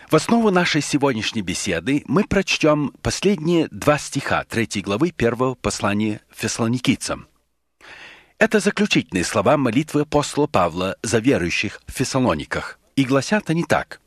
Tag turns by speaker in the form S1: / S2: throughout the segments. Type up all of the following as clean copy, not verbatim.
S1: В основу нашей сегодняшней беседы мы прочтем последние 2 стиха 3 главы 1 послания Фессалоникийцам. Это заключительные слова молитвы апостола Павла за верующих в Фессалониках. И гласят они так.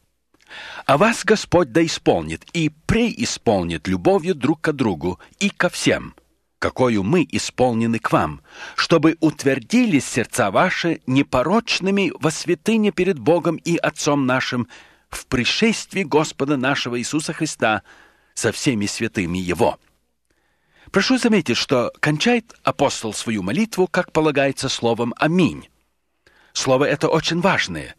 S1: «А вас Господь да исполнит и преисполнит любовью друг к другу и ко всем, какою мы исполнены к вам, чтобы утвердились сердца ваши непорочными во святыне перед Богом и Отцом нашим в пришествии Господа нашего Иисуса Христа со всеми святыми Его». Прошу заметить, что кончает апостол свою молитву, как полагается, словом «Аминь». Слово это очень важное.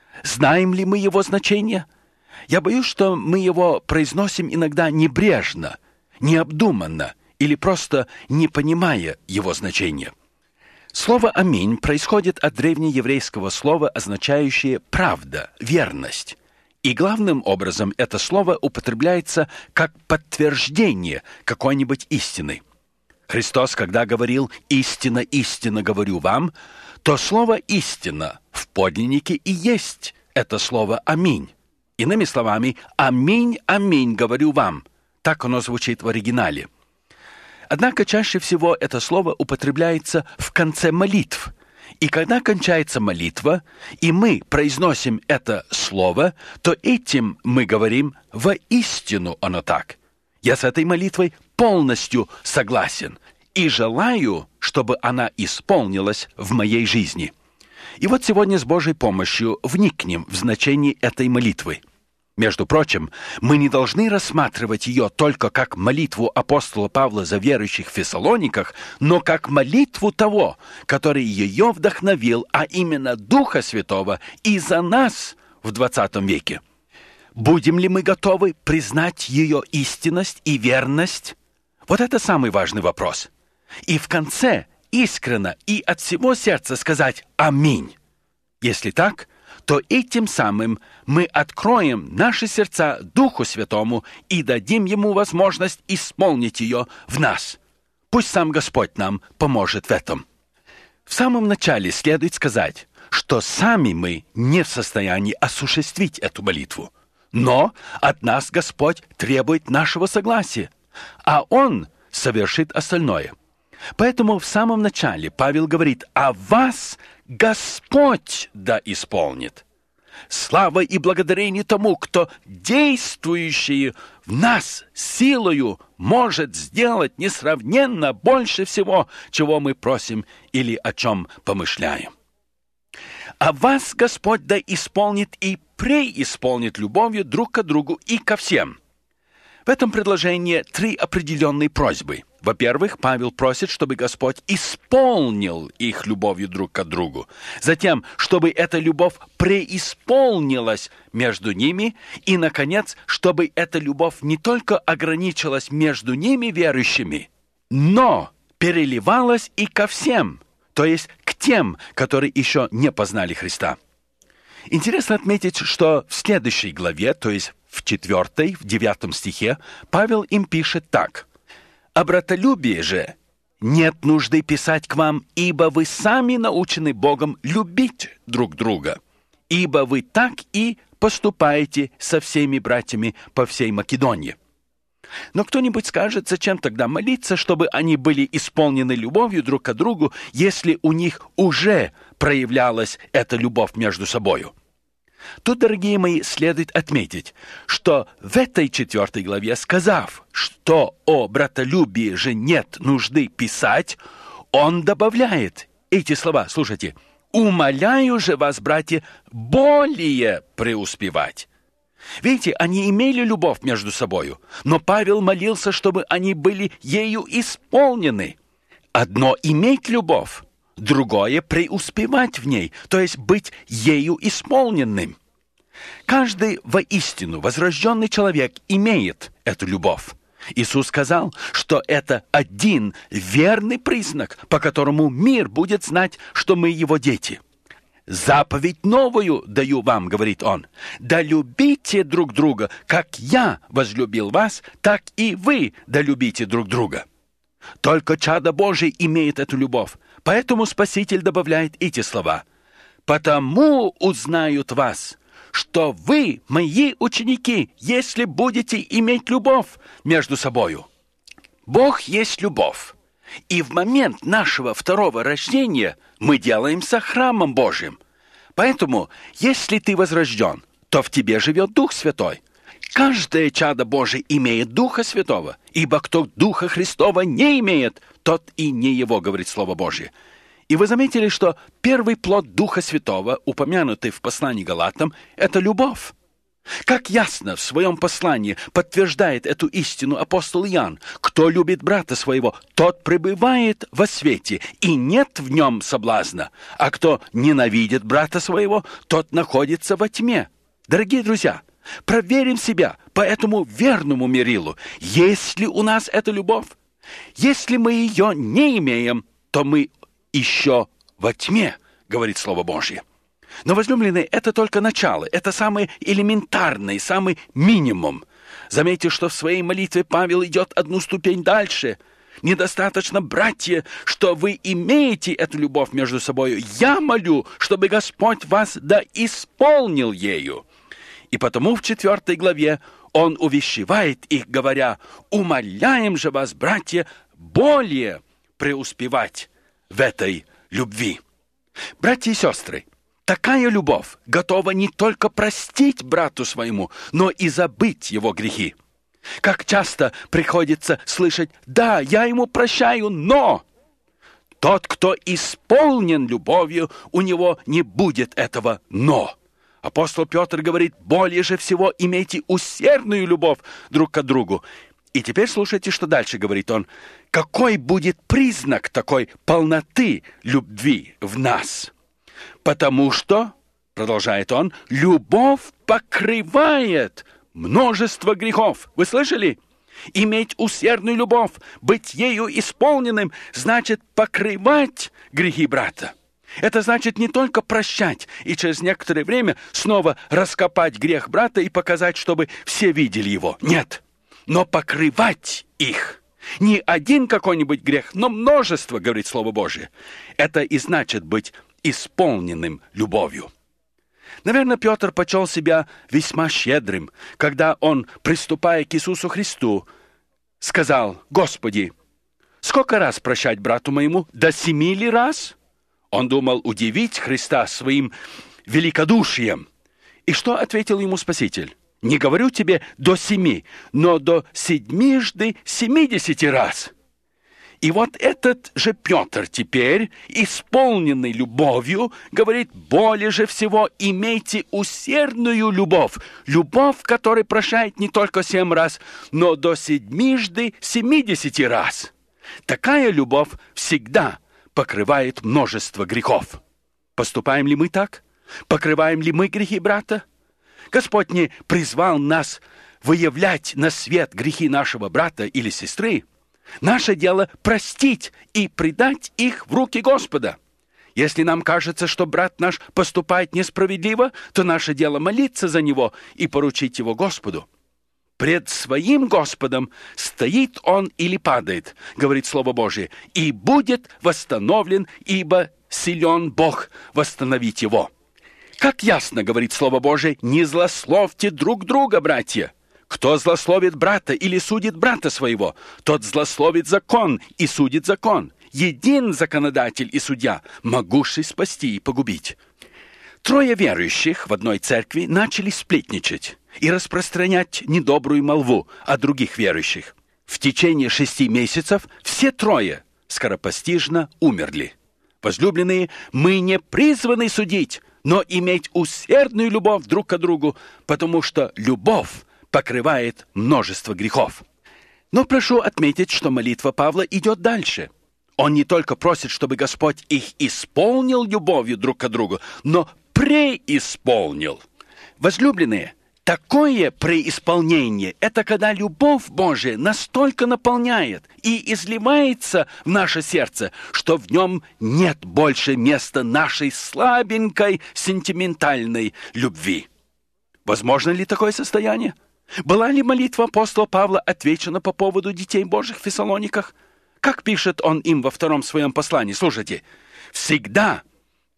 S1: Знаем ли мы его значение? Я боюсь, что мы его произносим иногда небрежно, необдуманно или просто не понимая его значения. Слово «Аминь» происходит от древнееврейского слова, означающее «правда», «верность». И главным образом это слово употребляется как подтверждение какой-нибудь истины. Христос, когда говорил «истинно, истинно говорю вам», то слово «истина» в подлиннике и есть это слово «аминь». Иными словами, «аминь, аминь говорю вам». Так оно звучит в оригинале. Однако чаще всего это слово употребляется в конце молитв. И когда кончается молитва, и мы произносим это слово, то этим мы говорим «воистину оно так». Я с этой молитвой полностью согласен и желаю, чтобы она исполнилась в моей жизни. И вот сегодня с Божьей помощью вникнем в значение этой молитвы. Между прочим, мы не должны рассматривать ее только как молитву апостола Павла за верующих в Фессалониках, но как молитву того, который ее вдохновил, а именно Духа Святого, и за нас в 20 веке. Будем ли мы готовы признать ее истинность и верность? Вот это самый важный вопрос. И в конце искренне и от всего сердца сказать «Аминь». Если так, то этим самым мы откроем наши сердца Духу Святому и дадим Ему возможность исполнить ее в нас. Пусть сам Господь нам поможет в этом. В самом начале следует сказать, что сами мы не в состоянии осуществить эту молитву. Но от нас Господь требует нашего согласия, а Он совершит остальное. Поэтому в самом начале Павел говорит: «А вас Господь да исполнит». Слава и благодарение тому, кто действующий в нас силою может сделать несравненно больше всего, чего мы просим или о чем помышляем. «А вас Господь да исполнит и преисполнит любовью друг к другу и ко всем». В этом предложении 3 определенные просьбы. Во-первых, Павел просит, чтобы Господь исполнил их любовью друг к другу. Затем, чтобы эта любовь преисполнилась между ними. И, наконец, чтобы эта любовь не только ограничилась между ними, верующими, но переливалась и ко всем, то есть к тем, которые еще не познали Христа. Интересно отметить, что в следующей главе, то есть в 4, в 9 стихе, Павел им пишет так: «О братолюбии же нет нужды писать к вам, ибо вы сами научены Богом любить друг друга, ибо вы так и поступаете со всеми братьями по всей Македонии». Но кто-нибудь скажет, зачем тогда молиться, чтобы они были исполнены любовью друг к другу, если у них уже проявлялась эта любовь между собою? Тут, дорогие мои, следует отметить, что в этой 4 главе, сказав, что о братолюбии же нет нужды писать, он добавляет эти слова, слушайте: «Умоляю же вас, братья, более преуспевать». Видите, они имели любовь между собою, но Павел молился, чтобы они были ею исполнены. Одно иметь любовь, другое преуспевать в ней, то есть быть ею исполненным. Каждый воистину возрожденный человек имеет эту любовь. Иисус сказал, что это один верный признак, по которому мир будет знать, что мы его дети. «Заповедь новую даю вам, — говорит он, — да любите друг друга, как я возлюбил вас, так и вы да любите друг друга». Только чадо Божие имеет эту любовь. Поэтому Спаситель добавляет эти слова: «Потому узнают вас, что вы мои ученики, если будете иметь любовь между собою. Бог есть любовь. И в момент нашего второго рождения мы делаемся храмом Божьим. Поэтому, если ты возрожден, то в тебе живет Дух Святой. Каждое чадо Божие имеет Духа Святого, ибо кто Духа Христова не имеет, тот и не его, говорит Слово Божье. И вы заметили, что первый плод Духа Святого, упомянутый в послании Галатам, это любовь. Как ясно в своем послании подтверждает эту истину апостол Иоанн: кто любит брата своего, тот пребывает во свете, и нет в нем соблазна, а кто ненавидит брата своего, тот находится во тьме. Дорогие друзья, проверим себя по этому верному мерилу. Есть ли у нас эта любовь? Если мы ее не имеем, то мы еще во тьме, говорит Слово Божье. Но, возлюбленные, это только начало, это самый элементарный, самый минимум. Заметьте, что в своей молитве Павел идет одну ступень дальше. Недостаточно, братья, что вы имеете эту любовь между собой. Я молю, чтобы Господь вас исполнил ею. И потому в 4 главе он увещевает их, говоря: «Умоляем же вас, братья, более преуспевать в этой любви». Братья и сестры, такая любовь готова не только простить брату своему, но и забыть его грехи. Как часто приходится слышать: «Да, я ему прощаю, но...» Тот, кто исполнен любовью, у него не будет этого «но». Апостол Петр говорит: более же всего имейте усердную любовь друг к другу. И теперь слушайте, что дальше говорит он. Какой будет признак такой полноты любви в нас? Потому что, продолжает он, любовь покрывает множество грехов. Вы слышали? Иметь усердную любовь, быть ею исполненным, значит покрывать грехи брата. Это значит не только прощать и через некоторое время снова раскопать грех брата и показать, чтобы все видели его. Нет, но покрывать их. Не один какой-нибудь грех, но множество, говорит Слово Божие. Это и значит быть исполненным любовью. Наверное, Петр почел себя весьма щедрым, когда он, приступая к Иисусу Христу, сказал: «Господи, сколько раз прощать брату моему? До 7 ли раз?» Он думал удивить Христа своим великодушием. И что ответил ему Спаситель? «Не говорю тебе до 7, но до 70 раз». И вот этот же Петр теперь, исполненный любовью, говорит: более же всего имейте усердную любовь. Любовь, которая прощает не только 7 раз, но до 70 раз. Такая любовь всегда покрывает множество грехов. Поступаем ли мы так? Покрываем ли мы грехи брата? Господь не призвал нас выявлять на свет грехи нашего брата или сестры. Наше дело простить и предать их в руки Господа. Если нам кажется, что брат наш поступает несправедливо, то наше дело молиться за него и поручить его Господу. Пред своим Господом стоит он или падает, говорит Слово Божие, и будет восстановлен, ибо силен Бог восстановить его. Как ясно говорит Слово Божие: не злословьте друг друга, братья. Кто злословит брата или судит брата своего, тот злословит закон и судит закон. Един законодатель и судья, могущий спасти и погубить. 3 верующих в одной церкви начали сплетничать и распространять недобрую молву о других верующих. В течение 6 месяцев все 3 скоропостижно умерли. Возлюбленные, мы не призваны судить, но иметь усердную любовь друг к другу, потому что любовь покрывает множество грехов. Но прошу отметить, что молитва Павла идет дальше. Он не только просит, чтобы Господь их исполнил любовью друг к другу, но преисполнил. Возлюбленные, такое преисполнение – это когда любовь Божия настолько наполняет и изливается в наше сердце, что в нем нет больше места нашей слабенькой сентиментальной любви. Возможно ли такое состояние? Была ли молитва апостола Павла отвечена по поводу детей Божьих в Фессалониках? Как пишет он им во 2 своем послании? Слушайте: «Всегда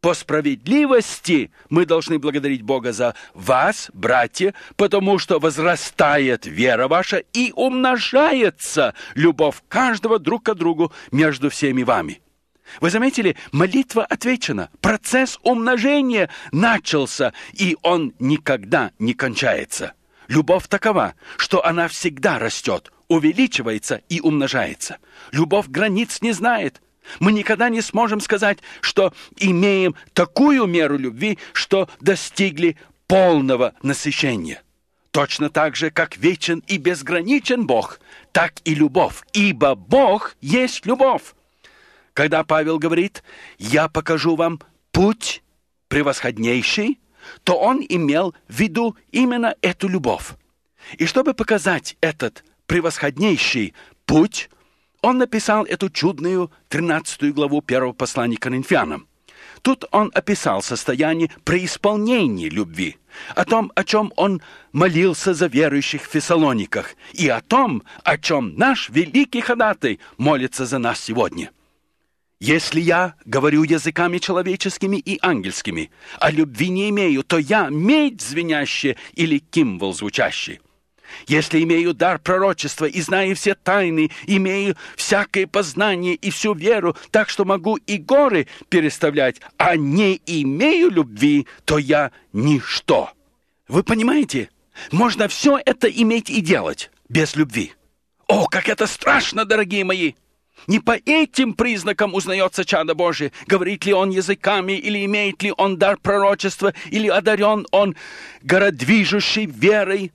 S1: по справедливости мы должны благодарить Бога за вас, братья, потому что возрастает вера ваша и умножается любовь каждого друг к другу между всеми вами. Вы заметили, молитва отвечена, процесс умножения начался, и он никогда не кончается. Любовь такова, что она всегда растет, увеличивается и умножается. Любовь границ не знает. Мы никогда не сможем сказать, что имеем такую меру любви, что достигли полного насыщения. Точно так же, как вечен и безграничен Бог, так и любовь, ибо Бог есть любовь. Когда Павел говорит «Я покажу вам путь превосходнейший», то он имел в виду именно эту любовь. И чтобы показать этот превосходнейший путь, он написал эту чудную 13 главу 1 послания к Коринфянам. Тут он описал состояние преисполнения любви, о том, о чем он молился за верующих в Фессалониках, и о том, о чем наш великий ходатай молится за нас сегодня. «Если я говорю языками человеческими и ангельскими, а любви не имею, то я медь звенящая или кимвол звучащий. Если имею дар пророчества и знаю все тайны, имею всякое познание и всю веру, так что могу и горы переставлять, а не имею любви, то я ничто». Вы понимаете? Можно все это иметь и делать без любви. О, как это страшно, дорогие мои! Не по этим признакам узнается чадо Божие, говорит ли он языками, или имеет ли он дар пророчества, или одарен он городвижущей верой,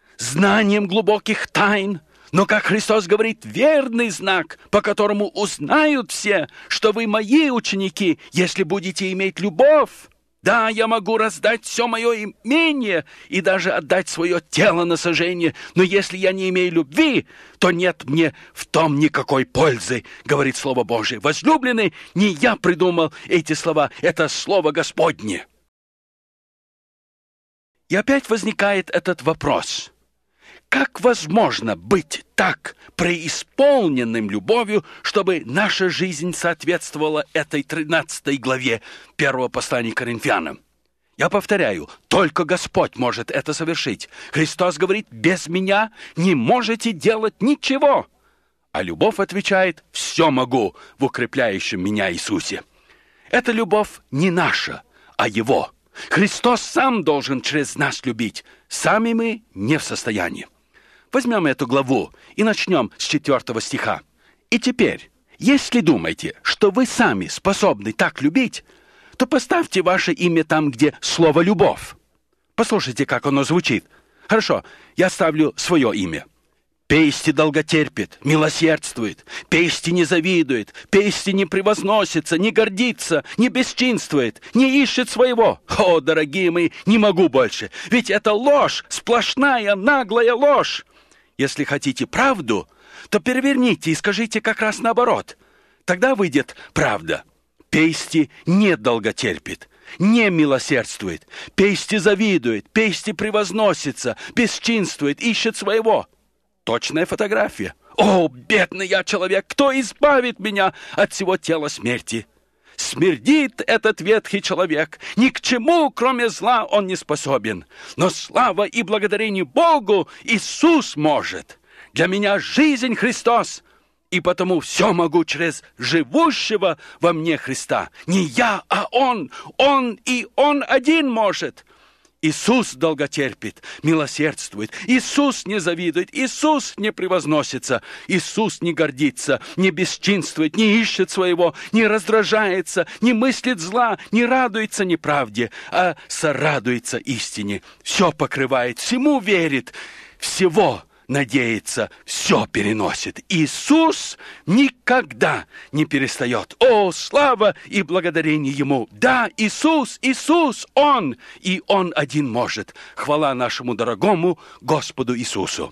S1: знанием глубоких тайн. Но, как Христос говорит, верный знак, по которому узнают все, что вы мои ученики, если будете иметь любовь. Да, я могу раздать все мое имение и даже отдать свое тело на сожжение, но если я не имею любви, то нет мне в том никакой пользы, говорит Слово Божие. Возлюбленный, не я придумал эти слова, это Слово Господне. И опять возникает этот вопрос. Как возможно быть так преисполненным любовью, чтобы наша жизнь соответствовала этой 13 главе 1 послания к Коринфянам? Я повторяю, только Господь может это совершить. Христос говорит, без меня не можете делать ничего. А любовь отвечает, все могу в укрепляющем меня Иисусе. Эта любовь не наша, а Его. Христос сам должен через нас любить. Сами мы не в состоянии. Возьмем эту главу и начнем с 4 стиха. «И теперь, если думаете, что вы сами способны так любить, то поставьте ваше имя там, где слово «любовь». Послушайте, как оно звучит. Хорошо, я ставлю свое имя. «Пести долготерпит, милосердствует, пести не завидует, пести не превозносится, не гордится, не бесчинствует, не ищет своего». О, дорогие мои, не могу больше, ведь это ложь, сплошная, наглая ложь. Если хотите правду, то переверните и скажите как раз наоборот. Тогда выйдет правда. Пести не долготерпит, не милосердствует, пести завидует, пести превозносится, бесчинствует, ищет своего. Точная фотография. О, бедный я человек, кто избавит меня от всего тела смерти? Смердит этот ветхий человек, ни к чему, кроме зла, он не способен. Но слава и благодарение Богу Иисус может. Для меня жизнь Христос, и потому все могу через живущего во мне Христа. Не я, а Он и Он один может. Иисус долготерпит, милосердствует. Иисус не завидует, Иисус не превозносится, Иисус не гордится, не бесчинствует, не ищет своего, не раздражается, не мыслит зла, не радуется неправде, а сорадуется истине. Все покрывает, всему верит, всего надеется, все переносит. Иисус никогда не перестает. О, слава и благодарение Ему! Да, Иисус, Он, и Он один может. Хвала нашему дорогому Господу Иисусу.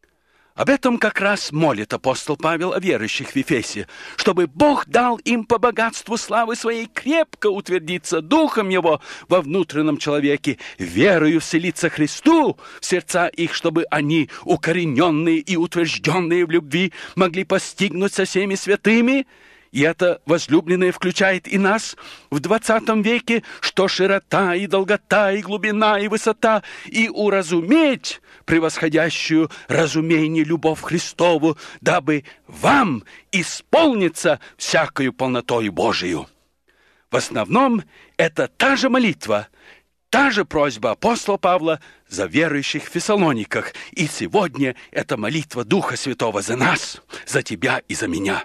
S1: Об этом как раз молит апостол Павел о верующих в Ефесе, чтобы Бог дал им по богатству славы своей крепко утвердиться Духом Его во внутреннем человеке, верою вселиться Христу в сердца их, чтобы они, укорененные и утвержденные в любви, могли постигнуть со всеми святыми И это, возлюбленные, включает и нас в 20 веке, что широта и долгота, и глубина, и высота, и уразуметь превосходящую разумение любовь Христову, дабы вам исполниться всякою полнотою Божию. В основном это та же молитва, та же просьба апостола Павла за верующих в Фессалониках. И сегодня это молитва Духа Святого за нас, за тебя и за меня.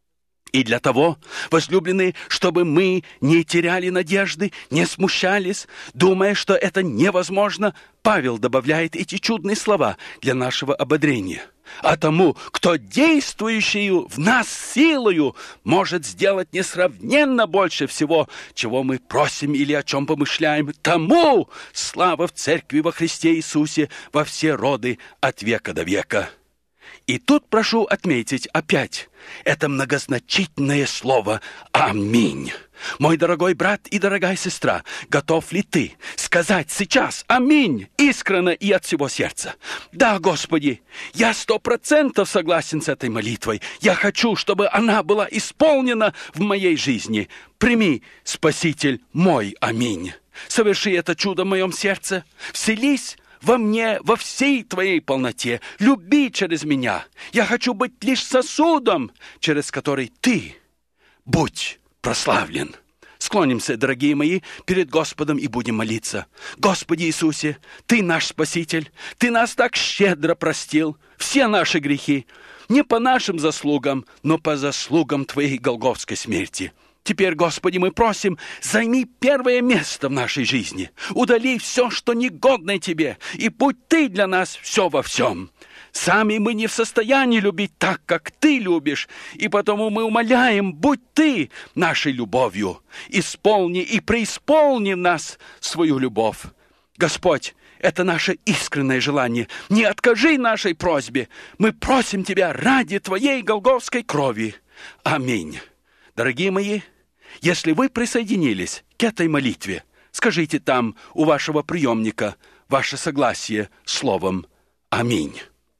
S1: И для того, возлюбленные, чтобы мы не теряли надежды, не смущались, думая, что это невозможно, Павел добавляет эти чудные слова для нашего ободрения. А тому, кто действующую в нас силою может сделать несравненно больше всего, чего мы просим или о чем помышляем, тому слава в Церкви во Христе Иисусе во все роды от века до века. И тут прошу отметить опять это многозначительное слово «Аминь». Мой дорогой брат и дорогая сестра, готов ли ты сказать сейчас «Аминь» искренне и от всего сердца? Да, Господи, я 100% согласен с этой молитвой. Я хочу, чтобы она была исполнена в моей жизни. Прими, Спаситель, мой аминь. Соверши это чудо в моем сердце. Вселись во мне, во всей Твоей полноте. Люби через меня. Я хочу быть лишь сосудом, через который Ты будь прославлен. Склонимся, дорогие мои, перед Господом и будем молиться. Господи Иисусе, Ты наш Спаситель. Ты нас так щедро простил. Все наши грехи. Не по нашим заслугам, но по заслугам Твоей голгофской смерти. Теперь, Господи, мы просим, займи первое место в нашей жизни. Удали все, что негодно Тебе, и будь Ты для нас все во всем. Сами мы не в состоянии любить так, как Ты любишь, и потому мы умоляем, будь Ты нашей любовью. Исполни и преисполни в нас свою любовь. Господь, это наше искреннее желание. Не откажи нашей просьбе. Мы просим Тебя ради Твоей голгофской крови. Аминь. Дорогие мои, если вы присоединились к этой молитве, скажите там у вашего приемника ваше согласие словом «Аминь».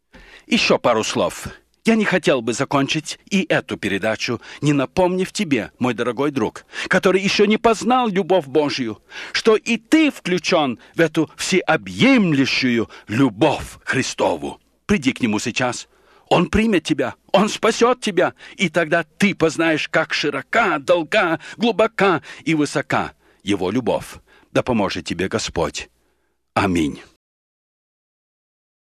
S1: Еще пару слов. Я не хотел бы закончить и эту передачу, не напомнив тебе, мой дорогой друг, который еще не познал любовь Божью, что и ты включен в эту всеобъемлющую любовь Христову. Приди к Нему сейчас. Он примет тебя, Он спасет тебя, и тогда ты познаешь, как широка, долга, глубока и высока Его любовь. Да поможет тебе Господь. Аминь.